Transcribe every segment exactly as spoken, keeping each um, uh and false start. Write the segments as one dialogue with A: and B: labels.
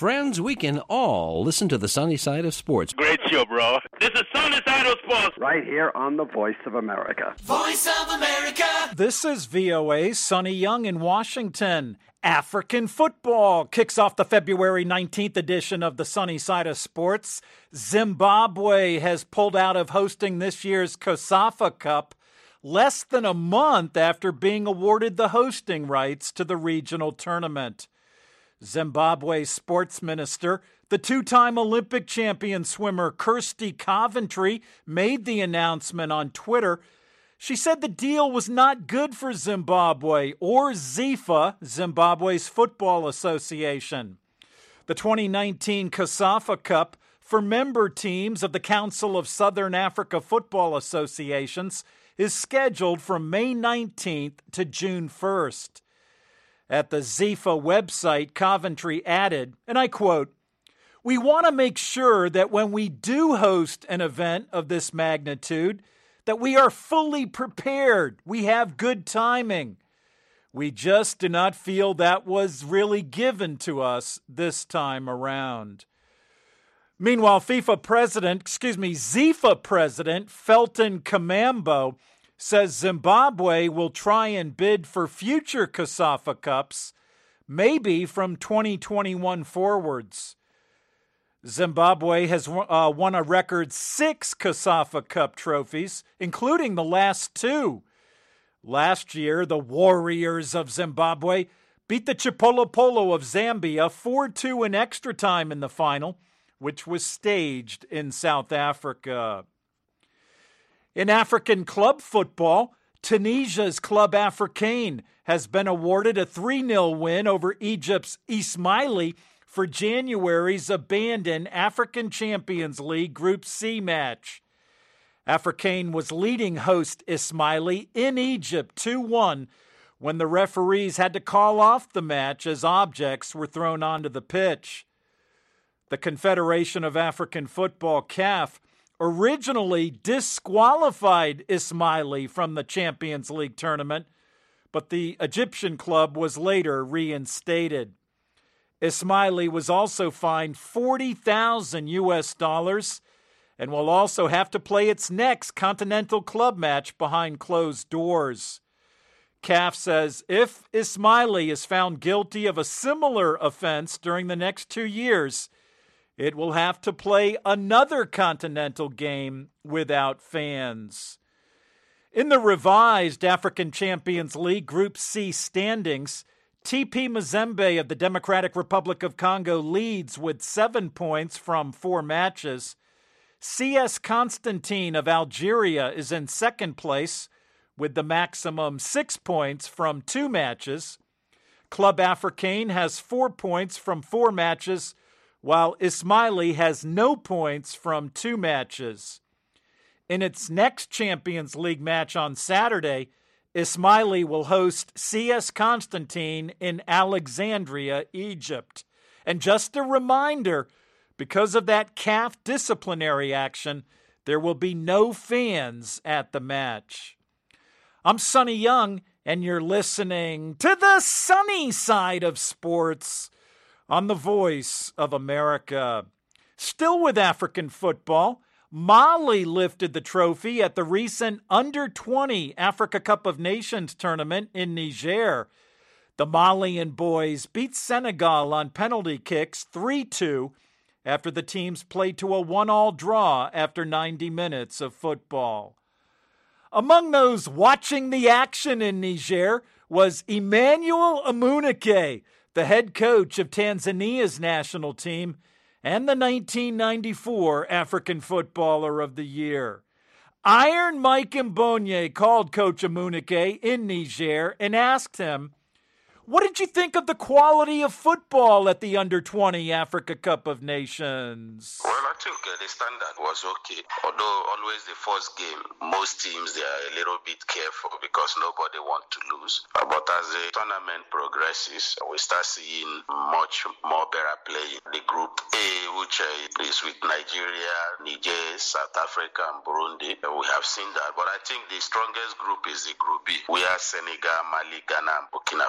A: friends, we can all listen to the sunny side of sports.
B: Great show, bro. This is Sunny Side of Sports.
C: Right here on the Voice of America.
D: Voice of America.
E: This is V O A's Sonny Young in Washington. African football kicks off the February nineteenth edition of the Sunny Side of Sports. Zimbabwe has pulled out of hosting this year's COSAFA Cup less than a month after being awarded the hosting rights to the regional tournament. Zimbabwe's sports minister, the two-time Olympic champion swimmer Kirsty Coventry, made the announcement on Twitter. She said the deal was not good for Zimbabwe or ZIFA, Zimbabwe's Football Association. The twenty nineteen COSAFA Cup for member teams of the Council of Southern Africa Football Associations is scheduled from May nineteenth to June first. At the ZIFA website, Coventry added, and I quote, "We want to make sure that when we do host an event of this magnitude, that we are fully prepared. We have good timing. We just do not feel that was really given to us this time around." Meanwhile, FIFA president, excuse me, ZIFA president Felton Kamambo says Zimbabwe will try and bid for future COSAFA Cups, maybe from twenty twenty-one forwards. Zimbabwe has uh, won a record six COSAFA Cup trophies, including the last two. Last year, the Warriors of Zimbabwe beat the Chipolopolo of Zambia four two in extra time in the final, which was staged in South Africa. In African club football, Tunisia's Club Africain has been awarded a three nil win over Egypt's Ismaili for January's abandoned African Champions League Group C match. Africain was leading host Ismaili in Egypt two one when the referees had to call off the match as objects were thrown onto the pitch. The Confederation of African Football, C A F, originally disqualified Ismaili from the Champions League tournament, but the Egyptian club was later reinstated. Ismaili was also fined forty thousand U S dollars and will also have to play its next Continental Club match behind closed doors. C A F says if Ismaili is found guilty of a similar offense during the next two years, it will have to play another Continental game without fans. In the revised African Champions League Group C standings, T P Mazembe of the Democratic Republic of Congo leads with seven points from four matches. C S Constantine of Algeria is in second place with the maximum six points from two matches. Club Africain has four points from four matches, while Ismaili has no points from two matches. In its next Champions League match on Saturday, Ismaili will host C S Constantine in Alexandria, Egypt. And just a reminder, because of that C A F disciplinary action, there will be no fans at the match. I'm Sonny Young, and you're listening to the sunny side of sports on the Voice of America. Still with African football, Mali lifted the trophy at the recent under twenty Africa Cup of Nations tournament in Niger. The Malian boys beat Senegal on penalty kicks three two after the teams played to a one-all draw after ninety minutes of football. Among those watching the action in Niger was Emmanuel Amunike, the head coach of Tanzania's national team and the nineteen ninety-four African Footballer of the Year. Iron Mike Mbonye called Coach Amunike in Niger and asked him, "What did you think of the quality of football at the under twenty Africa Cup of Nations?"
F: Well, I think uh, the standard was okay. Although always the first game, most teams, they are a little bit careful because nobody wants to lose. Uh, but as the tournament progresses, we start seeing much more better play. The Group A, which uh, is with Nigeria, Niger, South Africa, and Burundi, uh, we have seen that. But I think the strongest group is the Group B. We have Senegal, Mali, Ghana, and Burkina Faso.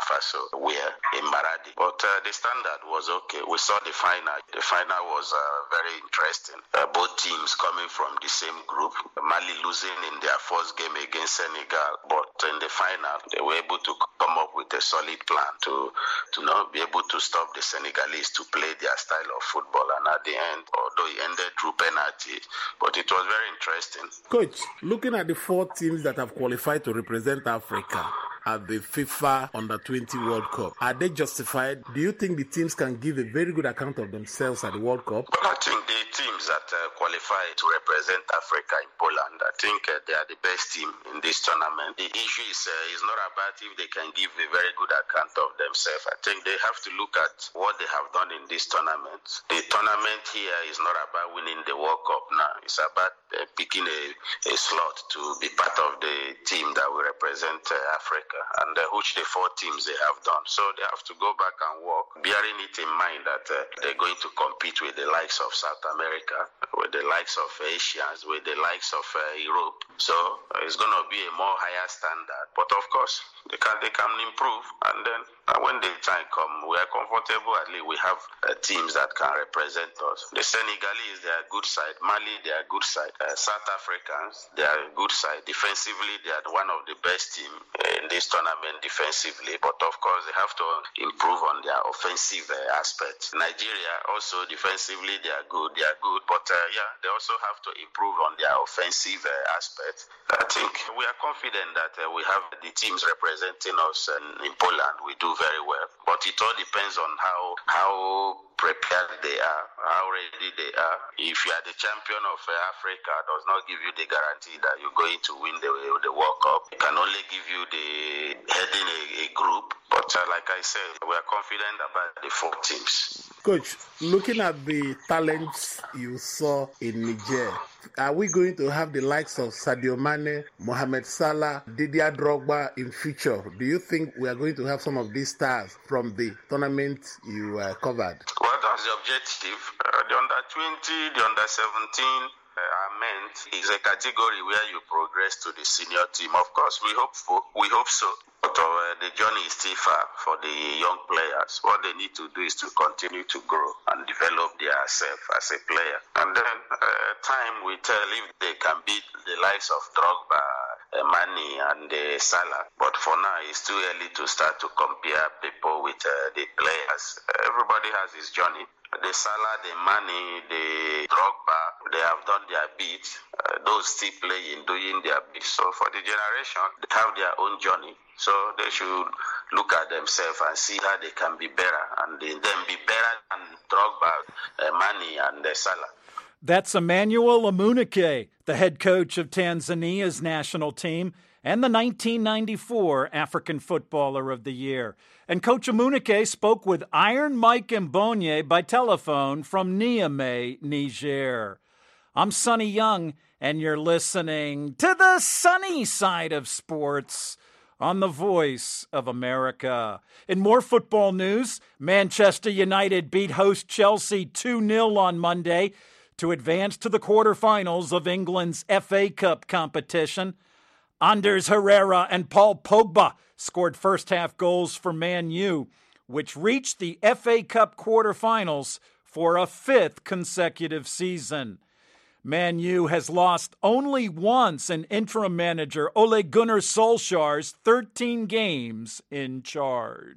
F: wear in Maradi. But uh, the standard was okay. We saw the final. The final was uh, very interesting. Uh, both teams coming from the same group. Mali losing in their first game against Senegal, but in the final, they were able to come up with a solid plan to, to not be able to stop the Senegalese to play their style of football. And at the end, although it ended through penalty, but it was very interesting.
D: Coach, looking at the four teams that have qualified to represent Africa at the FIFA Under twenty World Cup, are they justified? Do you think the teams can give a very good account of themselves at the World Cup?
F: Well, I think the teams that uh, qualify to represent Africa in Poland, I think uh, they are the best team in this tournament. The issue is, uh, is not about if they can give a very good account of themselves. I think they have to look at what they have done in this tournament. The tournament here is not about winning the World Cup now. It's about uh, picking a, a slot to be part of the team that will represent uh, Africa, and uh, which the four teams they have done. So they have to go back and work, bearing it in mind that uh, they're going to compete with the likes of South America, with the likes of Asians, with the likes of uh, Europe. So uh, it's going to be a more higher standard. But of course, they can they can improve, and then uh, when the time comes, we are comfortable. At least we have uh, teams that can represent us. The Senegalese, they are good side. Mali, they are good side. Uh, South Africans, they are good side. Defensively, they are one of the best team in this tournament defensively. But of course, they have to improve on their offensive uh, aspects. Nigeria also defensively, they are good. They are good, but uh, yeah, they also have to improve on their offensive uh, aspects. I think we are confident that uh, we have the teams representing us, and in Poland we do very well. But it all depends on how how prepared they are, how ready they are. If you are the champion of uh, Africa, does not give you the guarantee that you're going to win the, the World Cup. It can only give you the heading a, a group. But uh, like I said, we are confident about the four teams.
D: Coach, looking at the talents you saw in Niger, are we going to have the likes of Sadio Mane, Mohamed Salah, Didier Drogba in future? Do you think we are going to have some of these stars from the tournament you uh, covered?
F: Well, that's the objective. Uh, the under twenty, the under seventeen, uh, are meant is a category where you progress to the senior team. Of course, we hope for, we hope so. But uh, the journey is still far for the young players. What they need to do is to continue to grow and develop their self as a player. And then uh, time will tell if they can beat the likes of Drogba, uh, Mane, and uh, Salah. But for now, it's too early to start to compare people with uh, the players. Uh, everybody has his journey. The Salah, the Mane, the Drogba, they have done their bit. Uh, those still playing, doing their bit. So for the generation, they have their own journey. So they should look at themselves and see how they can be better, and then be better than Drogba, uh, Mane, and uh, Salah.
E: That's Emmanuel Amunike, the head coach of Tanzania's national team and the nineteen ninety-four African Footballer of the Year. And Coach Amunike spoke with Iron Mike Mbonye by telephone from Niamey, Niger. I'm Sonny Young, and you're listening to the sunny side of sports on the Voice of America. In more football news, Manchester United beat host Chelsea two nil on Monday to advance to the quarterfinals of England's F A Cup competition. Anders Herrera and Paul Pogba scored first-half goals for Man U, which reached the F A Cup quarterfinals for a fifth consecutive season. Man U has lost only once in interim manager Ole Gunnar Solskjaer's thirteen games in charge.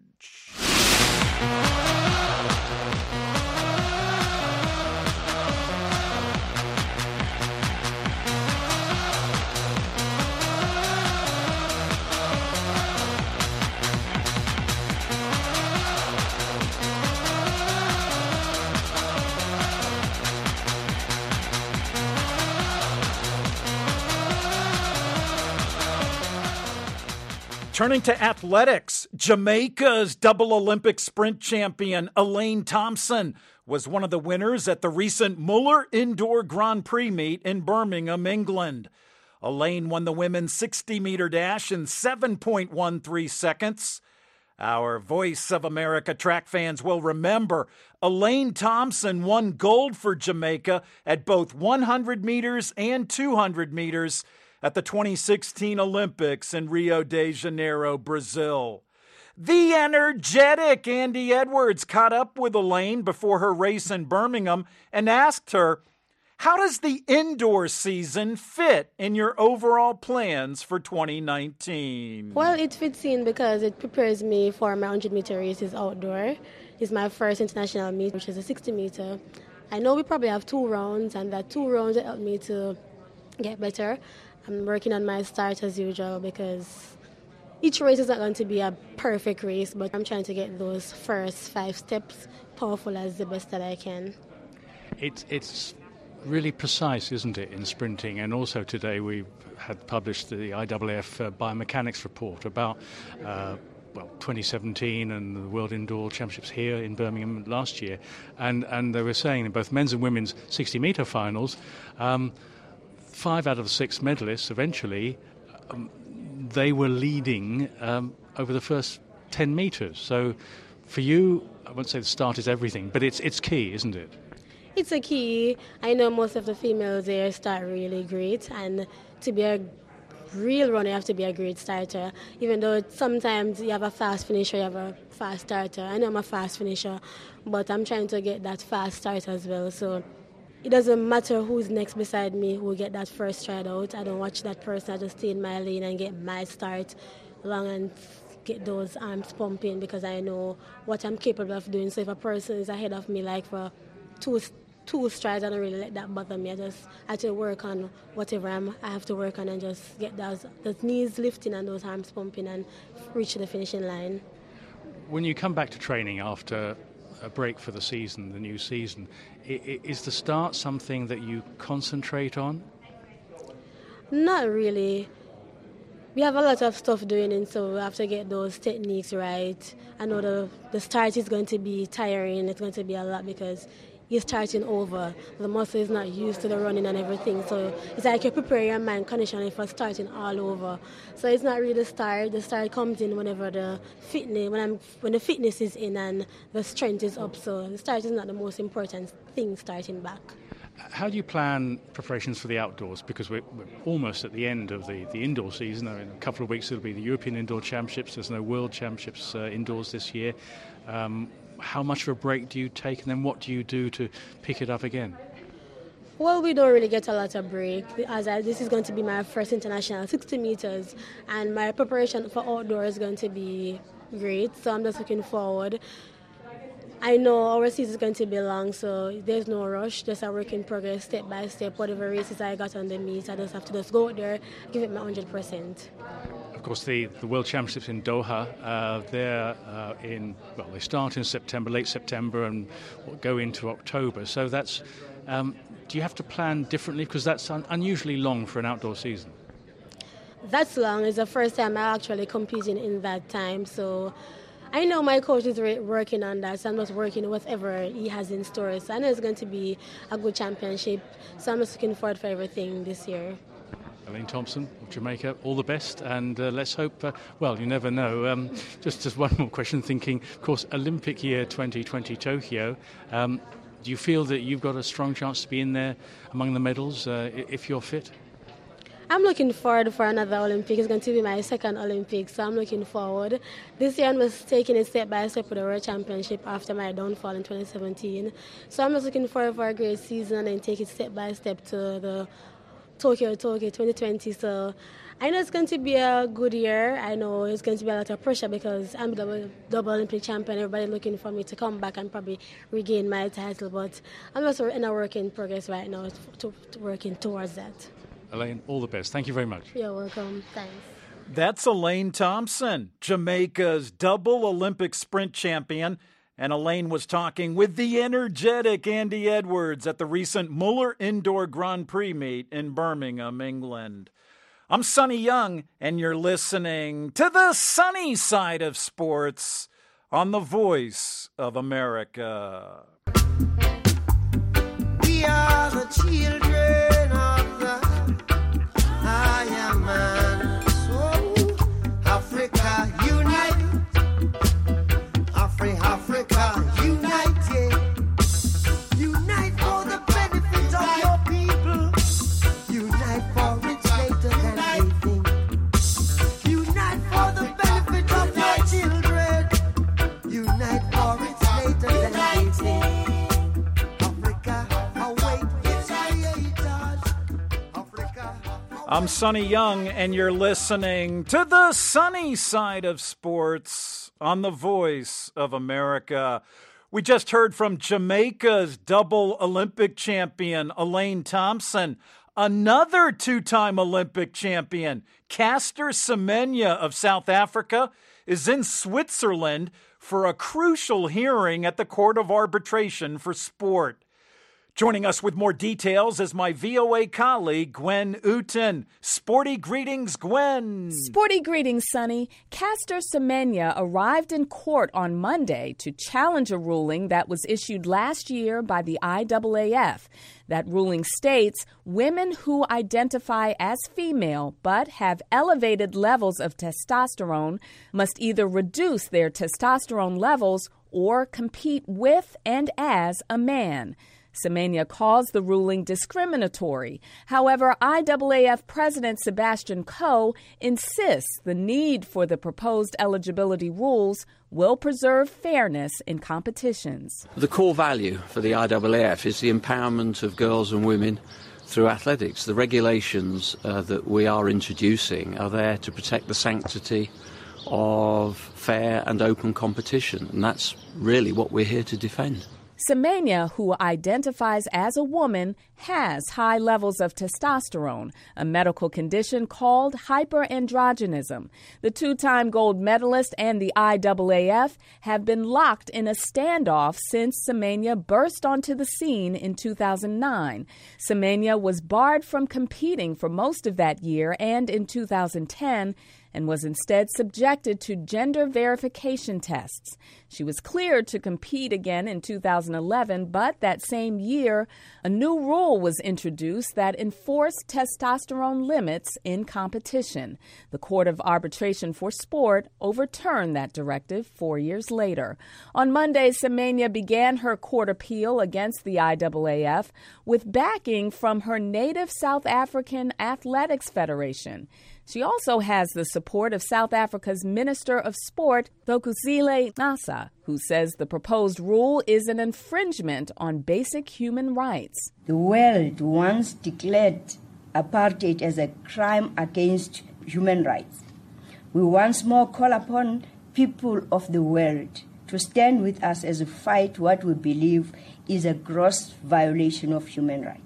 E: Turning to athletics, Jamaica's double Olympic sprint champion Elaine Thompson was one of the winners at the recent Muller Indoor Grand Prix meet in Birmingham, England. Elaine won the women's sixty-meter dash in seven point one three seconds. Our Voice of America track fans will remember Elaine Thompson won gold for Jamaica at both one hundred meters and two hundred meters at the twenty sixteen Olympics in Rio de Janeiro, Brazil. The energetic Andy Edwards caught up with Elaine before her race in Birmingham and asked her, how does the indoor season fit in your overall plans for twenty nineteen?
G: Well, it fits in because it prepares me for my one hundred meter races outdoor. It's my first international meet, which is a sixty meter. I know we probably have two rounds, and that two rounds help me to get better. I'm working on my start as usual because each race is not going to be a perfect race, but I'm trying to get those first five steps powerful as the best that I can.
H: It's it's really precise, isn't it, in sprinting? And also today we had published the I A A F uh, biomechanics report about uh, well, twenty seventeen and the World Indoor Championships here in Birmingham last year, and and they were saying in both men's and women's sixty metre finals, um, five out of the six medalists eventually, um, they were leading um, over the first ten metres. So for you, I won't say the start is everything, but it's it's key, isn't it?
G: It's a key. I know most of the females there start really great, and to be a real runner, you have to be a great starter. Even though sometimes you have a fast finisher, you have a fast starter. I know I'm a fast finisher, but I'm trying to get that fast start as well. So it doesn't matter who's next beside me who will get that first stride out. I don't watch that person. I just stay in my lane and get my start along and get those arms pumping because I know what I'm capable of doing. So if a person is ahead of me like for two two strides, I don't really let that bother me. I just I have to work on whatever I'm, I have to work on and just get those, those knees lifting and those arms pumping and reach the finishing line.
H: When you come back to training after a break for the season, the new season, is the start something that you concentrate on?
G: Not really. We have a lot of stuff doing, and so we have to get those techniques right. I know the, the start is going to be tiring. It's going to be a lot because you're starting over. The muscle is not used to the running and everything. So it's like you prepare your mind conditionally for starting all over. So it's not really the start. The start comes in whenever the fitness, when I'm when the fitness is in and the strength is up. So the start is not the most important thing starting back.
H: How do you plan preparations for the outdoors? Because we're, we're almost at the end of the, the indoor season. In a couple of weeks it'll be the European Indoor Championships. There's no World Championships uh, indoors this year. Um, how much of a break do you take, and then what do you do to pick it up again?
G: Well, we don't really get a lot of break, as I, this is going to be my first international sixty meters, and my preparation for outdoor is going to be great, so I'm just looking forward. I know our season is going to be long, so there's no rush, just a work in progress, step by step. Whatever races I got on the meet, I just have to just go out there, give it my one hundred percent.
H: Of course, the, the World Championships in Doha, uh, they're uh, in, well, they start in September, late September, and go into October. So that's, um, do you have to plan differently? Because that's un- unusually long for an outdoor season.
G: That's long. It's the first time I'm actually competing in that time, so I know my coach is re- working on that, so I'm just working whatever he has in store. So I know it's going to be a good championship, so I'm just looking forward for everything this year.
H: Elaine Thompson of Jamaica, all the best, and uh, let's hope, uh, well, you never know. Um, just, just one more question, thinking, of course, Olympic year twenty twenty Tokyo. Um, do you feel that you've got a strong chance to be in there among the medals uh, if you're fit?
G: I'm looking forward for another Olympic. It's going to be my second Olympic, so I'm looking forward. This year I was taking it step by step with the World Championship after my downfall in twenty seventeen. So I'm just looking forward for a great season and take it step by step to the Tokyo, Tokyo twenty twenty. So I know it's going to be a good year. I know it's going to be a lot of pressure because I'm double, double Olympic champion. Everybody looking for me to come back and probably regain my title. But I'm just in a work in progress right now, to, to working towards that.
H: Elaine, all the best. Thank you very much.
G: You're welcome. Thanks.
E: That's Elaine Thompson, Jamaica's double Olympic sprint champion. And Elaine was talking with the energetic Andy Edwards at the recent Muller Indoor Grand Prix meet in Birmingham, England. I'm Sonny Young, and you're listening to the sunny side of sports on the Voice of America.
I: We are the children of the Iron Man. So, Africa, unite. Afri- Africa, unite, yeah. Unite for the benefit of your people. Unite for it's greater than anything. Unite for the benefit of your children.
E: I'm Sonny Young, and you're listening to the sunny side of sports on the Voice of America. We just heard from Jamaica's double Olympic champion, Elaine Thompson. Another two-time Olympic champion, Caster Semenya of South Africa, is in Switzerland for a crucial hearing at the Court of Arbitration for Sport. Joining us with more details is my V O A colleague, Gwen Uten. Sporty greetings, Gwen.
J: Sporty greetings, Sonny. Caster Semenya arrived in court on Monday to challenge a ruling that was issued last year by the I A A F. That ruling states women who identify as female but have elevated levels of testosterone must either reduce their testosterone levels or compete with and as a man. Semenya calls the ruling discriminatory. However, I A A F President Sebastian Coe insists the need for the proposed eligibility rules will preserve fairness in competitions.
K: The core value for the I A A F is the empowerment of girls and women through athletics. The regulations uh, that we are introducing are there to protect the sanctity of fair and open competition, and that's really what we're here to defend.
J: Semenya, who identifies as a woman, has high levels of testosterone, a medical condition called hyperandrogenism. The two-time gold medalist and the I A A F have been locked in a standoff since Semenya burst onto the scene in two thousand nine. Semenya was barred from competing for most of that year and in two thousand ten, and was instead subjected to gender verification tests. She was cleared to compete again in two thousand eleven, but that same year, a new rule was introduced that enforced testosterone limits in competition. The Court of Arbitration for Sport overturned that directive four years later. On Monday, Semenya began her court appeal against the I A A F with backing from her native South African Athletics Federation. She also has the support of South Africa's Minister of Sport, Thokozile Nasa, who says the proposed rule is an infringement on basic human rights.
L: The world once declared apartheid as a crime against human rights. We once more call upon people of the world to stand with us as we fight what we believe is a gross violation of human rights.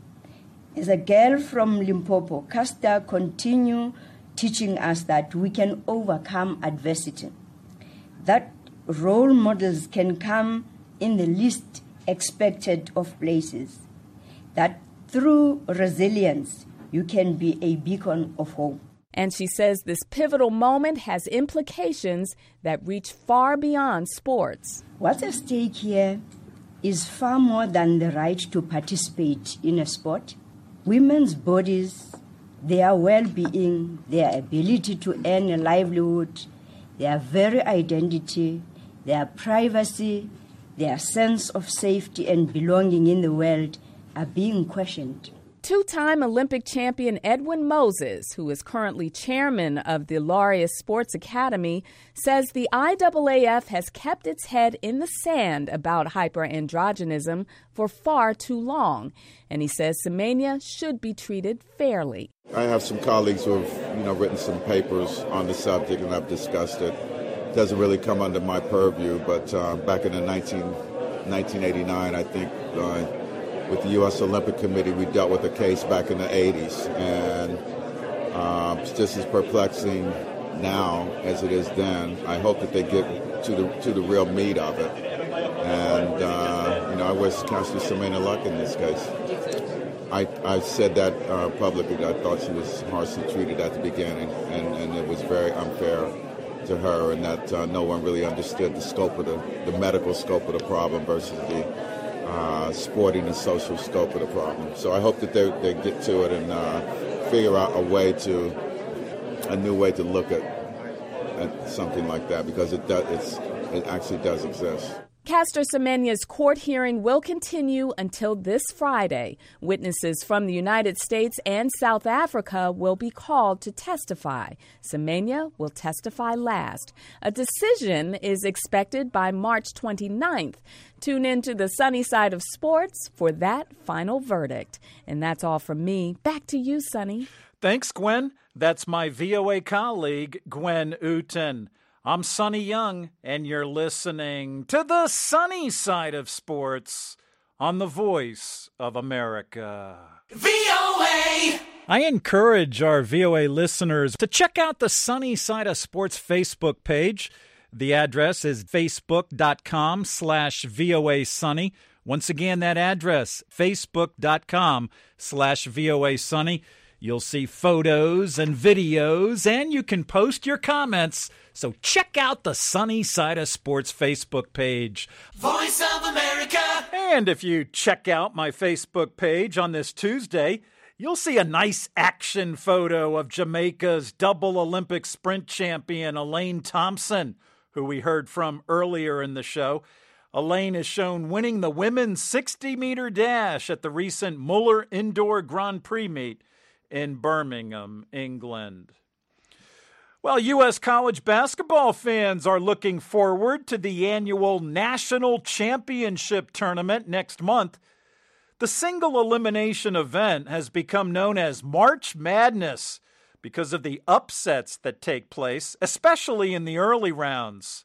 L: As a girl from Limpopo, Caster continues teaching us that we can overcome adversity, that role models can come in the least expected of places, that through resilience you can be a beacon of hope.
J: And she says this pivotal moment has implications that reach far beyond sports.
L: What's at stake here is far more than the right to participate in a sport. Women's bodies, their well-being, their ability to earn a livelihood, their very identity, their privacy, their sense of safety and belonging in the world are being questioned.
J: Two-time Olympic champion Edwin Moses, who is currently chairman of the Laureus Sports Academy, says the I A A F has kept its head in the sand about hyperandrogenism for far too long, and he says Semenya should be treated fairly.
M: I have some colleagues who have, you know, written some papers on the subject, and I've discussed it. It doesn't really come under my purview, but uh, back in the nineteen eighty-nine, I think, uh, with the U S Olympic Committee, we dealt with a case back in the eighties, and uh, it's just as perplexing now as it is then. I hope that they get to the to the real meat of it, and uh, you know, I wish Caster Semenya luck in this case. I I said that uh, publicly, that I thought she was harshly treated at the beginning, and, and it was very unfair to her, and that uh, no one really understood the scope of the the medical scope of the problem versus the Uh, sporting and social scope of the problem. So I hope that they they get to it and uh, figure out a way to, a new way to look at at something like that, because it does, it's it actually does exist.
J: Caster Semenya's court hearing will continue until this Friday. Witnesses from the United States and South Africa will be called to testify. Semenya will testify last. A decision is expected by March twenty-ninth. Tune in to the sunny side of sports for that final verdict. And that's all from me. Back to you, Sonny.
E: Thanks, Gwen. That's my V O A colleague, Gwen Uten. I'm Sonny Young, and you're listening to the sunny side of sports on the Voice of America. V O A! I encourage our V O A listeners to check out the Sunny Side of Sports Facebook page. The address is facebook.com slash VOA Sunny. Once again, that address, facebook.com slash VOA Sunny. You'll see photos and videos, and you can post your comments. So check out the Sunny Side of Sports Facebook page.
I: Voice of America.
E: And if you check out my Facebook page on this Tuesday, you'll see a nice action photo of Jamaica's double Olympic sprint champion, Elaine Thompson, who we heard from earlier in the show. Elaine is shown winning the women's sixty-meter dash at the recent Muller Indoor Grand Prix meet in Birmingham, England. Well, U S college basketball fans are looking forward to the annual National Championship Tournament next month. The single elimination event has become known as March Madness because of the upsets that take place, especially in the early rounds.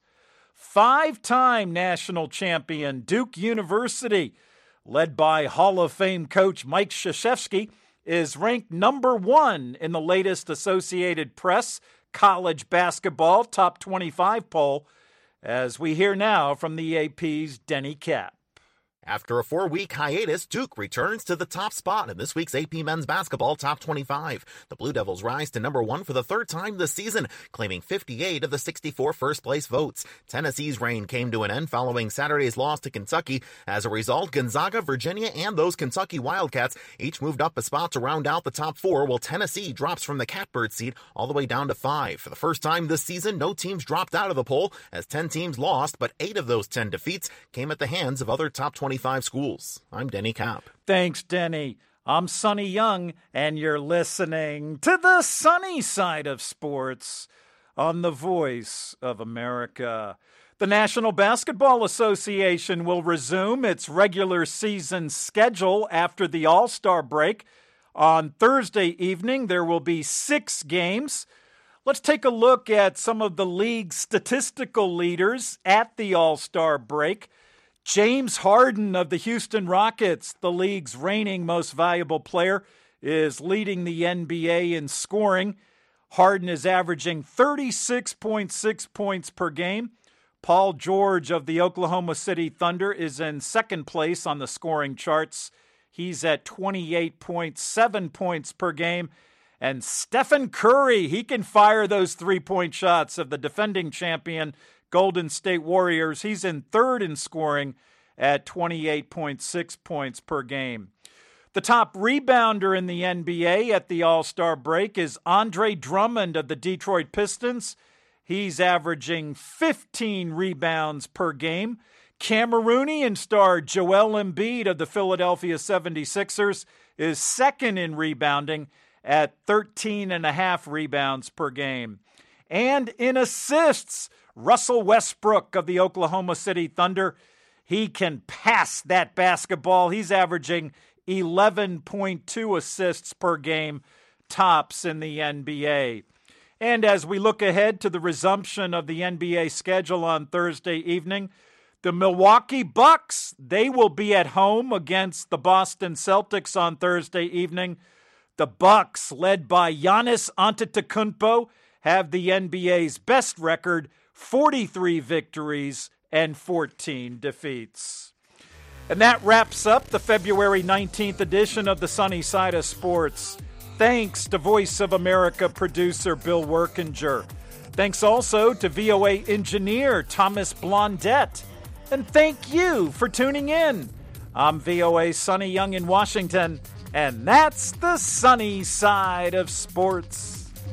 E: Five-time national champion Duke University, led by Hall of Fame coach Mike Krzyzewski, is ranked number one in the latest Associated Press college basketball top twenty-five poll, as we hear now from the A P's Denny Kapp.
N: After a four-week hiatus, Duke returns to the top spot in this week's A P Men's Basketball Top twenty-five. The Blue Devils rise to number one for the third time this season, claiming fifty-eight of the sixty-four first-place votes. Tennessee's reign came to an end following Saturday's loss to Kentucky. As a result, Gonzaga, Virginia, and those Kentucky Wildcats each moved up a spot to round out the top four, while Tennessee drops from the catbird seat all the way down to five. For the first time this season, no teams dropped out of the poll, as ten teams lost, but eight of those ten defeats came at the hands of other top twenty-five schools. I'm Denny Kapp.
E: Thanks, Denny. I'm Sonny Young, and you're listening to the sunny side of sports on the Voice of America. The National Basketball Association will resume its regular season schedule after the All-Star break. On Thursday evening, there will be six games. Let's take a look at some of the league's statistical leaders at the All-Star break. James Harden of the Houston Rockets, the league's reigning most valuable player, is leading the N B A in scoring. Harden is averaging thirty-six point six points per game. Paul George of the Oklahoma City Thunder is in second place on the scoring charts. He's at twenty-eight point seven points per game. And Stephen Curry, he can fire those three-point shots of the defending champion Golden State Warriors. He's in third in scoring at twenty-eight point six points per game. The top rebounder in the N B A at the All-Star break is Andre Drummond of the Detroit Pistons. He's averaging fifteen rebounds per game. Cameroonian star Joel Embiid of the Philadelphia seventy-sixers is second in rebounding at thirteen and a half rebounds per game. And in assists, Russell Westbrook of the Oklahoma City Thunder, he can pass that basketball. He's averaging eleven point two assists per game, tops in the N B A. And as we look ahead to the resumption of the N B A schedule on Thursday evening, the Milwaukee Bucks, they will be at home against the Boston Celtics on Thursday evening. The Bucks, led by Giannis Antetokounmpo, have the N B A's best record, forty-three victories and fourteen defeats. And that wraps up the February nineteenth edition of the Sunny Side of Sports. Thanks to Voice of America producer Bill Workinger. Thanks also to V O A engineer Thomas Blondette. And thank you for tuning in. I'm V O A's Sonny Young in Washington, and that's the Sunny Side of Sports.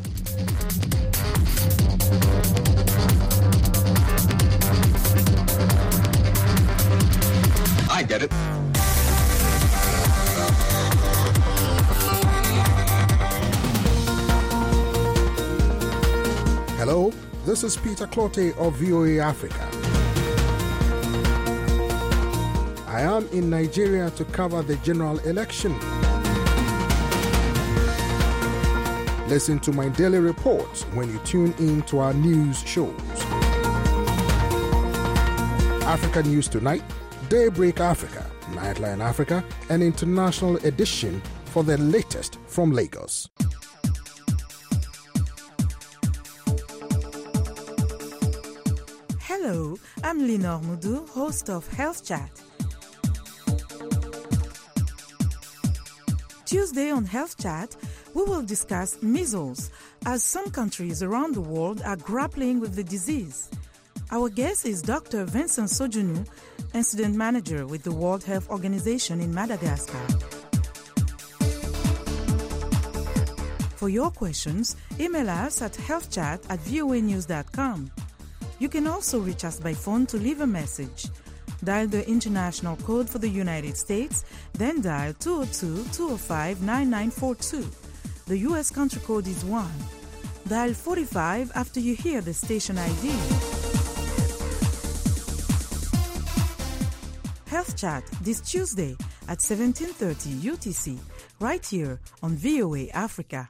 O: I get it.
P: Hello, this is Peter Clotte of V O A Africa. I am in Nigeria to cover the general election. Listen to my daily reports when you tune in to our news shows. Africa News Tonight, Daybreak Africa, Nightline Africa, an international edition for the latest from Lagos.
O: Hello, I'm Lenore Mudu, host of Health Chat. Tuesday on Health Chat, we will discuss measles, as some countries around the world are grappling with the disease. Our guest is Doctor Vincent Sojunu, Incident Manager with the World Health Organization in Madagascar. For your questions, email us at healthchat at voa news dot com. You can also reach us by phone to leave a message. Dial the international code for the United States, then dial two oh two, two oh five, nine nine four two. The U S country code is one. Dial forty-five after you hear the station I D. Health Chat this Tuesday at seventeen thirty U T C, right here on V O A Africa.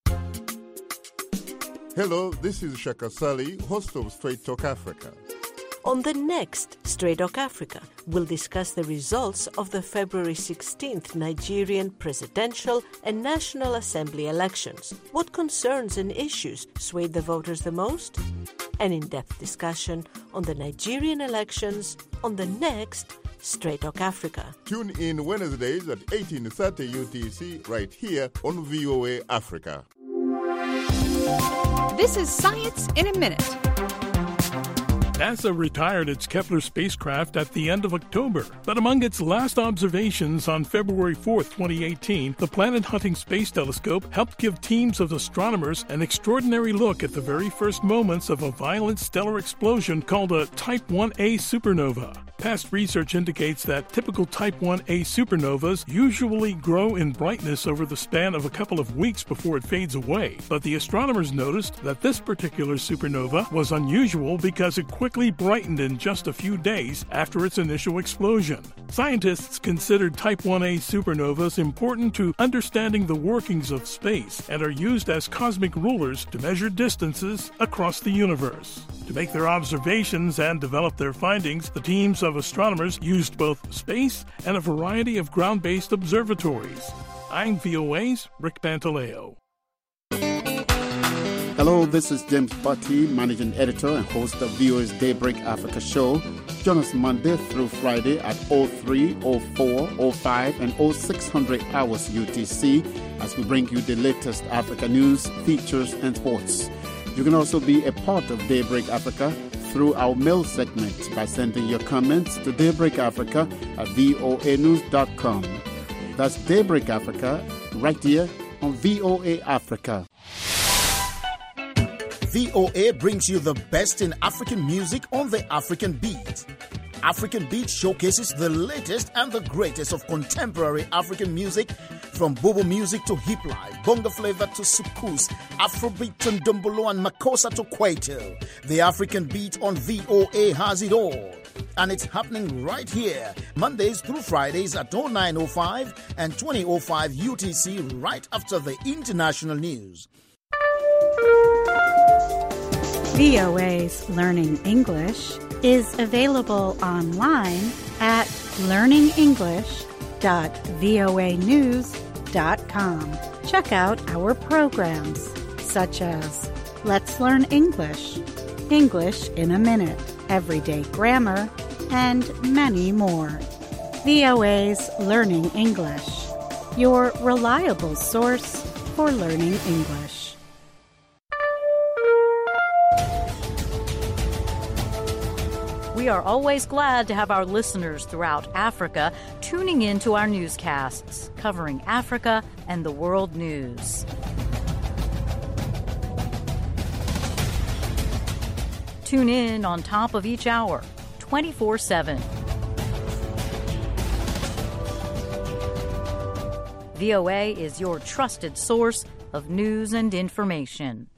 Q: Hello, this is Shaka Sali, host of Straight Talk Africa.
R: On the next Straight Talk Africa, we'll discuss the results of the February sixteenth Nigerian presidential and National Assembly elections. What concerns and issues swayed the voters the most? An in-depth discussion on the Nigerian elections on the next Straight Talk Africa.
Q: Tune in Wednesdays at eighteen thirty U T C right here on V O A Africa.
S: This is Science in a Minute.
T: NASA retired its Kepler spacecraft at the end of October, but among its last observations on February fourth, twenty eighteen, the Planet Hunting Space Telescope helped give teams of astronomers an extraordinary look at the very first moments of a violent stellar explosion called a Type one A supernova. Past research indicates that typical Type one A supernovas usually grow in brightness over the span of a couple of weeks before it fades away, but the astronomers noticed that this particular supernova was unusual because it quickly brightened in just a few days after its initial explosion. Scientists consider Type one A supernovas important to understanding the workings of space and are used as cosmic rulers to measure distances across the universe. To make their observations and develop their findings, the teams of astronomers used both space and a variety of ground-based observatories. I'm V O A's Rick Pantaleo.
U: Hello, this is James Butti, Managing Editor and host of V O A's Daybreak Africa show. Join us Monday through Friday at oh three, oh four, oh five, and oh six hundred hours U T C as we bring you the latest Africa news, features, and sports. You can also be a part of Daybreak Africa through our mail segment by sending your comments to daybreakafrica at voa news dot com. That's Daybreak Africa, right here on V O A Africa.
V: V O A brings you the best in African music on the African Beat. African Beat showcases the latest and the greatest of contemporary African music, from bobo music to hip life, bongo flavor to soukous, Afrobeat to ndombolo and makossa to kwaito. The African Beat on V O A has it all. And it's happening right here, Mondays through Fridays at oh nine oh five and twenty oh five U T C, right after the international news.
W: V O A's Learning English is available online at learning english dot voa news dot com. Check out our programs such as Let's Learn English, English in a Minute, Everyday Grammar, and many more. V O A's Learning English, your reliable source for learning English.
X: We are always glad to have our listeners throughout Africa tuning in to our newscasts covering Africa and the world news. Tune in on top of each hour, twenty-four seven. V O A is your trusted source of news and information.